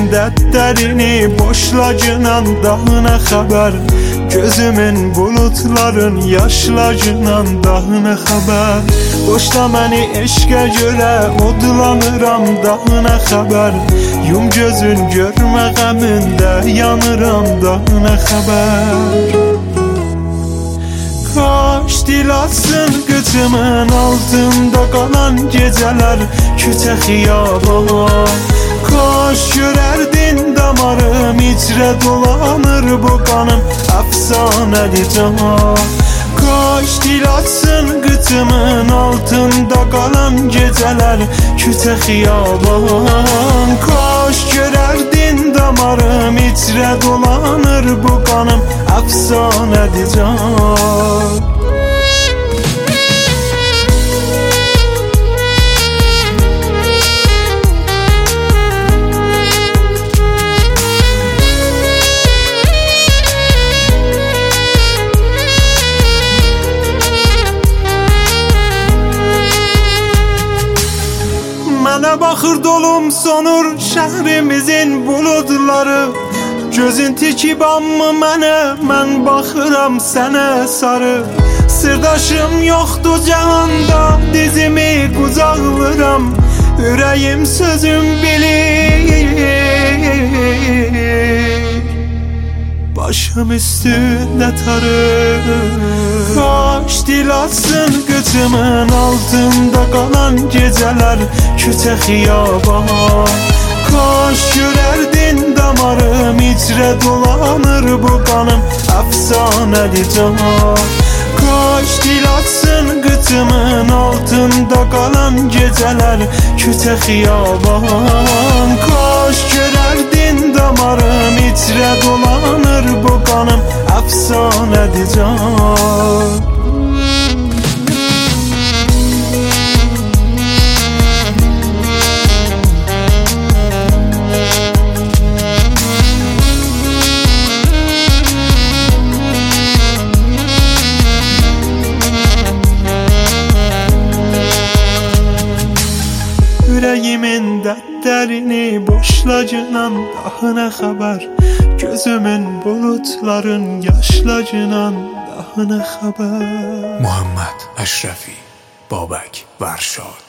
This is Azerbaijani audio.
dertlerini boşlacınan dağına haber. Gözümün bulutların yaşlacınan dağına haber. Boşla məni eşqə görə odlanıram dağına haber. Yum gözün görmə qəmində yanıram dağına haber. Kaş dil açsın qıçımın altında qalan gecələr küçə xiyaban. Kaş görərdin damarım içrə dolanır bu qanım əfsanəli can. Kaş dil açsın qıçımın altında qalan gecələr küçə xiyaban. Kaş görərdin damarım içrə dolanır bu qanım əfsanəli can. Mənə baxır dolum sonur şəhrimizin buludları. Gözün tikib amma mənə, mən baxıram sənə sarı. Sırdaşım yoxdur cəhanda, dizimi qucaqlıram. Ürəyim sözüm bilir, başım üstündə tarır. Kaş dil açsın qıçımın altında qalan gecələr küçə xiyaban. Kaş görərdin damarım içrə dolanır bu qanım əfsanəli can. Kaş dil açsın qıçımın altında qalan gecələr küçə xiyaban. Kaş görərdin damarım içrə dolanır bu qanım əfsanəli can. Yüreğimin dertlerini boşlacınan dağına haber. Gözümün bulutların yaşlacınan dağına haber. محمد اشرفی، بابک ورشاد.